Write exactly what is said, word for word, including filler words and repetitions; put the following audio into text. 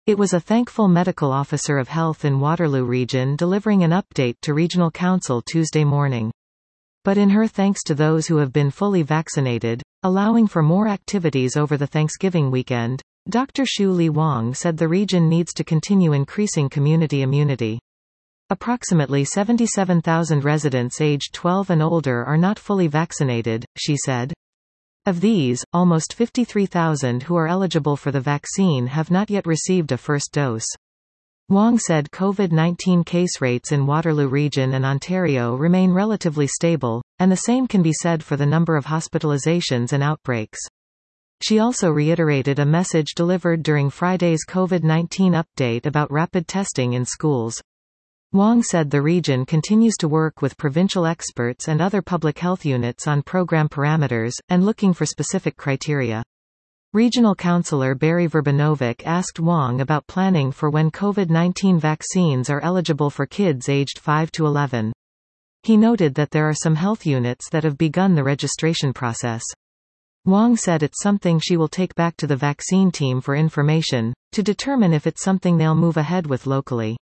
It was a thankful medical officer of health in Waterloo Region delivering an update to Regional Council Tuesday morning. But in her thanks to those who have been fully vaccinated, allowing for more activities over the Thanksgiving weekend, Doctor Shu Li Wang said the region needs to continue increasing community immunity. Approximately seventy-seven thousand residents aged twelve and older are not fully vaccinated, she said. Of these, almost fifty-three thousand who are eligible for the vaccine have not yet received a first dose. Wang said COVID nineteen case rates in Waterloo Region and Ontario remain relatively stable, and the same can be said for the number of hospitalizations and outbreaks. She also reiterated a message delivered during Friday's COVID nineteen update about rapid testing in schools. Wang said the region continues to work with provincial experts and other public health units on program parameters, and looking for specific criteria. Regional Councillor Barry Verbanovic asked Wang about planning for when COVID nineteen vaccines are eligible for kids aged five to eleven. He noted that there are some health units that have begun the registration process. Wang said it's something she will take back to the vaccine team for information, to determine if it's something they'll move ahead with locally.